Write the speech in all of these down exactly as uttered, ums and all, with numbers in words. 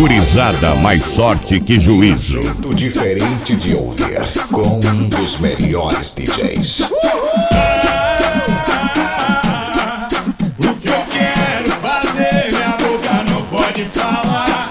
Gurizada, mais sorte que juízo. Um jeito diferente de ouvir, com um dos melhores D Js. O que eu quero fazer, minha boca não pode falar.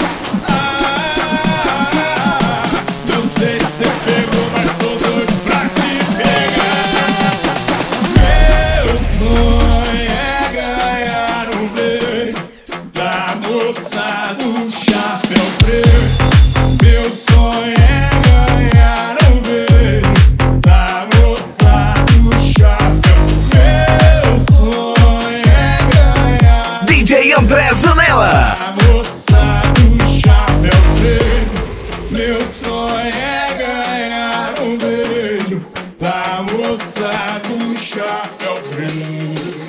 Não sei se você pegou, mas sou doido pra te pegar. Meu sonho é ganhar um beijo da moça do chapéu preto. Meu sonho é ganhar um beijo da moça do chapéu. Meu sonho é ganhar D J André Zanella. a moça do chapéu preto. Meu sonho é ganhar um beijo da moça do chapéu preto.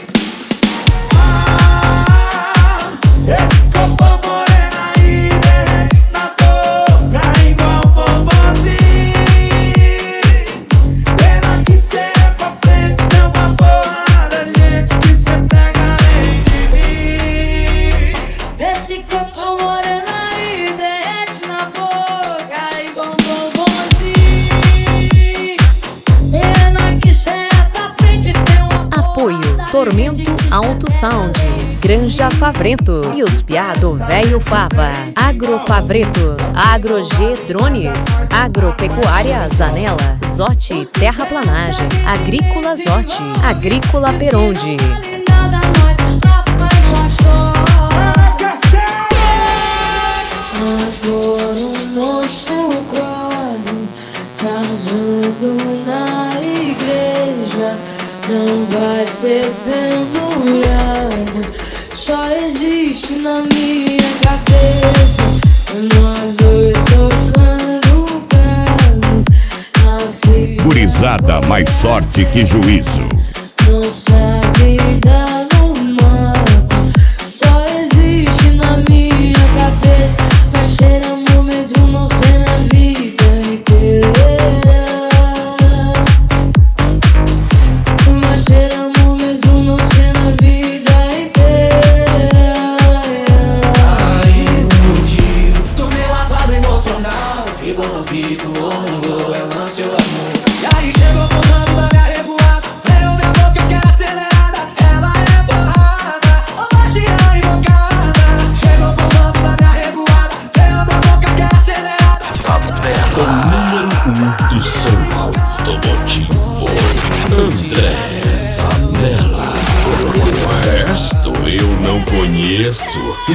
Esse copo morena aí derrete na boca igual bombonzinho. Pena que cê é pra frente, deu uma porrada de gente que cê pega além de mim. Esse copo morena aí derrete na boca igual um bombonzinho. Pena que cê é pra frente, tem uma Apoio porrada Tormento de gente que Alto cê Sound, pega Granja Favreto e os piado Velho Fava, Agro Favreto, Agro G Drones, Agropecuária Zanella, Zote Terraplanagem, Agrícola Zote, Agrícola Peronde. nada mais, a paixão chora. Agora o nosso quadro, casando na igreja, não vai ser pendurado, só existe na minha cabeça. Nós dois tocando galo, a vida Gurizada, mais sorte que juízo. nossa vida no mato, só existe na minha cabeça. Vai ser amor mesmo não ser na vida inteira. Vai ser amor mesmo não ser na vida inteira. Aí um motivo, tô meio lavado emocional. Fico, não fico, ou não vou, é lance ou amor. E aí chegou pousando na minha revoada, freio minha boca, eu quero acelerada. Ela é porrada, ou magia invocada. Chegou pousando na minha revoada, freio minha boca, eu quero acelerada. O número um do som automotivo, André Zanella. O resto eu não conheço.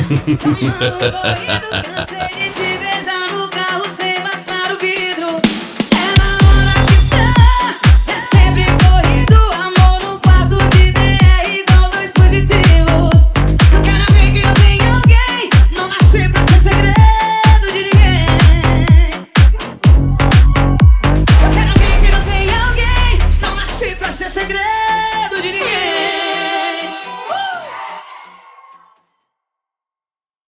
Cansei de te beijar no carro sem baixar o vidro. É na hora que tá, é sempre corrido. Amor no quarto de D R igual dois fugitivos. Eu quero alguém que eu tenha alguém, não nasci pra ser segredo de ninguém. Eu quero alguém que não tenha alguém, não nasci pra ser segredo.